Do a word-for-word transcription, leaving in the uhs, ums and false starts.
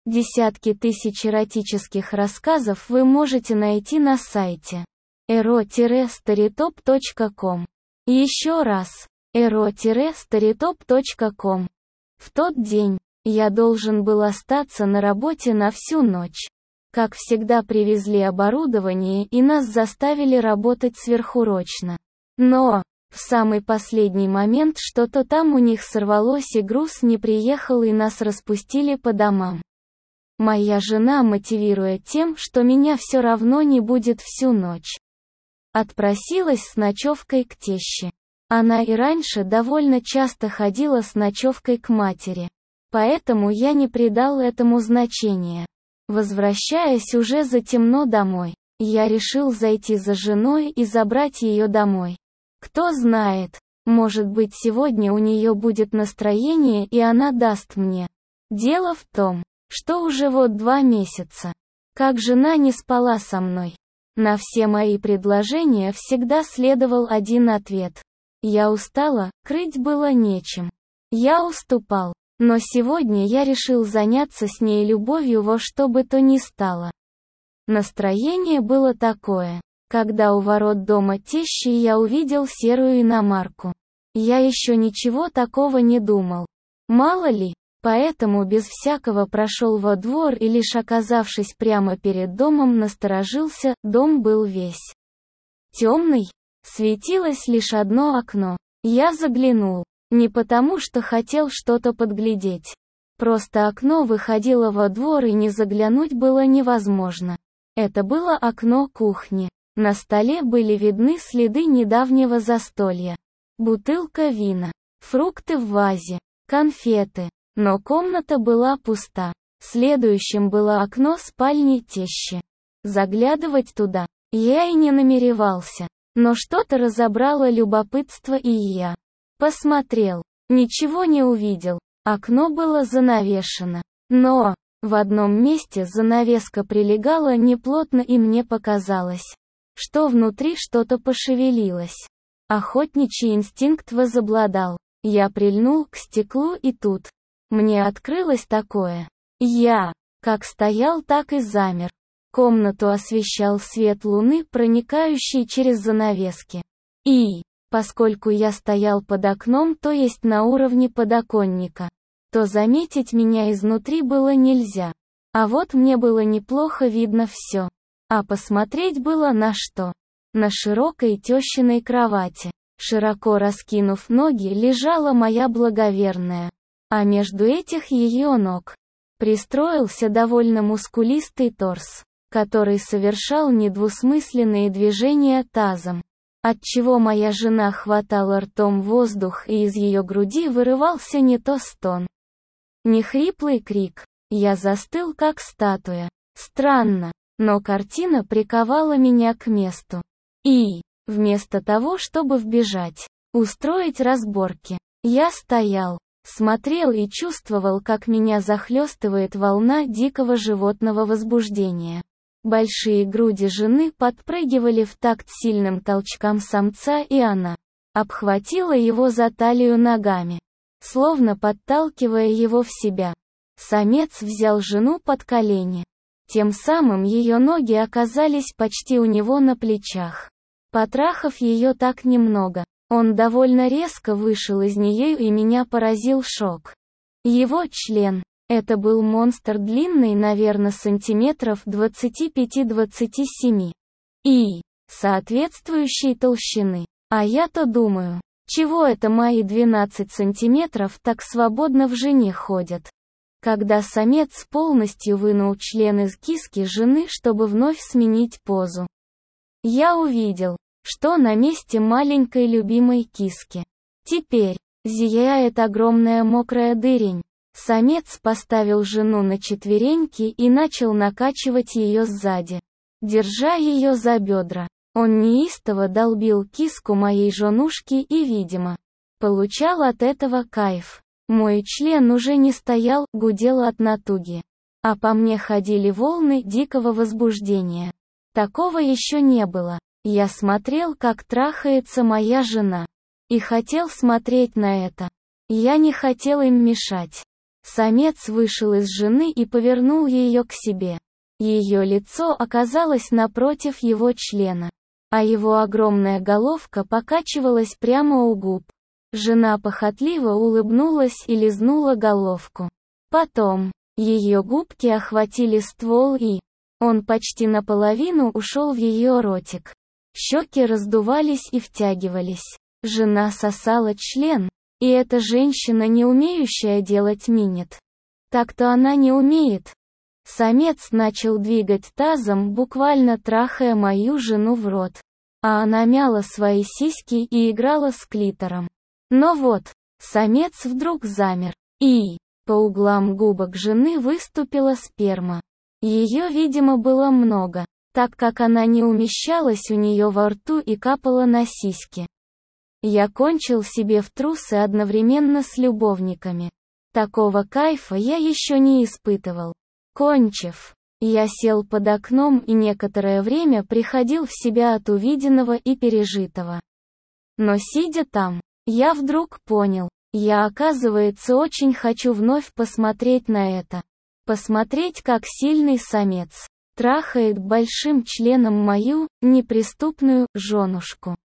Десятки тысяч эротических рассказов вы можете найти на сайте эро старитоп точка ком. Еще раз, эро старитоп точка ком. В тот день я должен был остаться на работе на всю ночь. Как всегда, привезли оборудование и нас заставили работать сверхурочно. Но в самый последний момент что-то там у них сорвалось и груз не приехал и нас распустили по домам. Моя жена, мотивируя тем, что меня все равно не будет всю ночь, отпросилась с ночевкой к теще. Она и раньше довольно часто ходила с ночевкой к матери, поэтому я не придал этому значения. Возвращаясь уже затемно домой, я решил зайти за женой и забрать ее домой. Кто знает, может быть, сегодня у нее будет настроение и она даст мне. Дело в том, что уже вот два месяца, как жена не спала со мной. На все мои предложения всегда следовал один ответ. Я устала, крыть было нечем. Я уступал, но сегодня я решил заняться с ней любовью во что бы то ни стало. Настроение было такое, когда у ворот дома тещи я увидел серую иномарку. Я еще ничего такого не думал. Мало ли. Поэтому без всякого прошел во двор и лишь оказавшись прямо перед домом насторожился. Дом был весь темный, светилось лишь одно окно. Я заглянул, не потому что хотел что-то подглядеть. Просто окно выходило во двор и не заглянуть было невозможно. Это было окно кухни. На столе были видны следы недавнего застолья. Бутылка вина, фрукты в вазе, конфеты. Но комната была пуста. Следующим было окно спальни тещи. Заглядывать туда я и не намеревался. Но что-то разобрало любопытство, и я посмотрел. Ничего не увидел. Окно было занавешено. Но в одном месте занавеска прилегала неплотно, и мне показалось, что внутри что-то пошевелилось. Охотничий инстинкт возобладал. Я прильнул к стеклу, и тут мне открылось такое. Я, как стоял, так и замер. Комнату освещал свет луны, проникающий через занавески. И, поскольку я стоял под окном, то есть на уровне подоконника, то заметить меня изнутри было нельзя. А вот мне было неплохо видно все. А посмотреть было на что. На широкой тещиной кровати, широко раскинув ноги, лежала моя благоверная. А между этих ее ног пристроился довольно мускулистый торс, который совершал недвусмысленные движения тазом, отчего моя жена хватала ртом воздух, и из ее груди вырывался не то стон, не хриплый крик. Я застыл как статуя. Странно, но картина приковала меня к месту. И, вместо того, чтобы вбежать, устроить разборки, я стоял, смотрел и чувствовал, как меня захлестывает волна дикого животного возбуждения. Большие груди жены подпрыгивали в такт сильным толчкам самца, и она обхватила его за талию ногами, словно подталкивая его в себя. Самец взял жену под колени. Тем самым ее ноги оказались почти у него на плечах. Потрахав ее так немного, он довольно резко вышел из нее, и меня поразил шок. Его член, это был монстр длинный, наверное, сантиметров двадцати пяти — двадцати семи. И соответствующей толщины. А я-то думаю, чего это мои двенадцать сантиметров так свободно в жене ходят? Когда самец полностью вынул член из киски жены, чтобы вновь сменить позу, я увидел, что на месте маленькой любимой киски теперь зияет огромная мокрая дырень. Самец поставил жену на четвереньки и начал накачивать ее сзади, держа ее за бедра. Он неистово долбил киску моей женушки и, видимо, получал от этого кайф. Мой член уже не стоял, гудел от натуги, а по мне ходили волны дикого возбуждения. Такого еще не было. Я смотрел, как трахается моя жена, и хотел смотреть на это. Я не хотел им мешать. Самец вышел из жены и повернул ее к себе. Ее лицо оказалось напротив его члена, а его огромная головка покачивалась прямо у губ. Жена похотливо улыбнулась и лизнула головку. Потом, ее губки охватили ствол и... он почти наполовину ушел в ее ротик. Щеки раздувались и втягивались. Жена сосала член, и эта женщина, не умеющая делать минет. Так-то она не умеет. Самец начал двигать тазом, буквально трахая мою жену в рот. А она мяла свои сиськи и играла с клитором. Но вот, самец вдруг замер. И... по углам губок жены выступила сперма. Ее, видимо, было много, так как она не умещалась у нее во рту и капала на сиськи. Я кончил себе в трусы одновременно с любовниками. Такого кайфа я еще не испытывал. Кончив, я сел под окном и некоторое время приходил в себя от увиденного и пережитого. Но сидя там, я вдруг понял, я, оказывается, очень хочу вновь посмотреть на это. Посмотреть, как сильный самец трахает большим членом мою, неприступную, женушку.